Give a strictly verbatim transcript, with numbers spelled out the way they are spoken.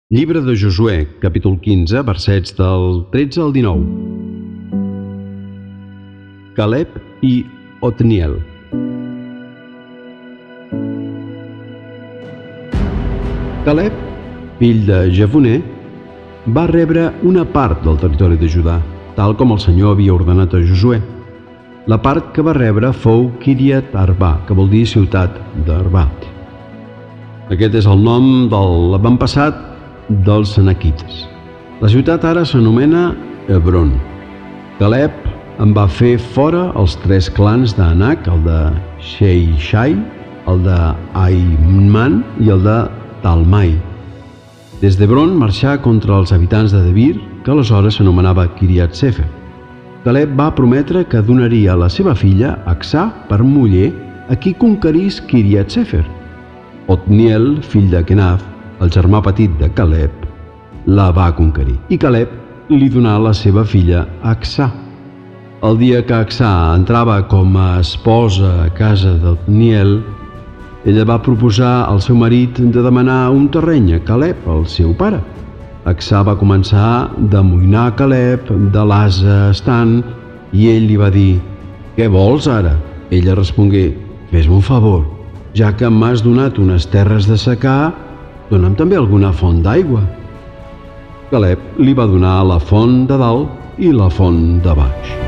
Llibre de Josuè, capítol quinze, versets del tretze al dinou. Caleb i Otniel. Caleb, fill de Jefoné, va rebre una part del territori de Judà, tal com el Senyor havia ordenat a Josuè. La part que va rebre fou Kiriat Arba, que vol dir ciutat d'Arba. Aquest és el nom de l'avantpassat dels anaquites. La ciutat ara s'anomena Hebron. Caleb en va fer fora els tres clans d'Anak, el de Sheishai, el de Ahiman i el de Talmai. Des d'Hebron marxà contra els habitants de Debir, que aleshores s'anomenava Kiriat Sefer. Caleb va prometre que donaria a la seva filla Acsà per muller a qui conquerís Kiriat Sefer. Otniel, fill de Kenaz, el germà petit de Caleb, la va conquerir, i Caleb li donà la seva filla Acsà. El dia que Acsà entrava com a esposa a casa d'Otniel, ella va proposar al seu marit de demanar un terreny a Caleb, el seu pare. Acsà va començar d'amoïnar Caleb de l'ase estant i ell li va dir: «Què vols ara?» Ella respongué: «Fes-me un favor, ja que m'has donat unes terres de secà, dona'm també alguna font d'aigua». Caleb li va donar la font de dalt i la font de baix.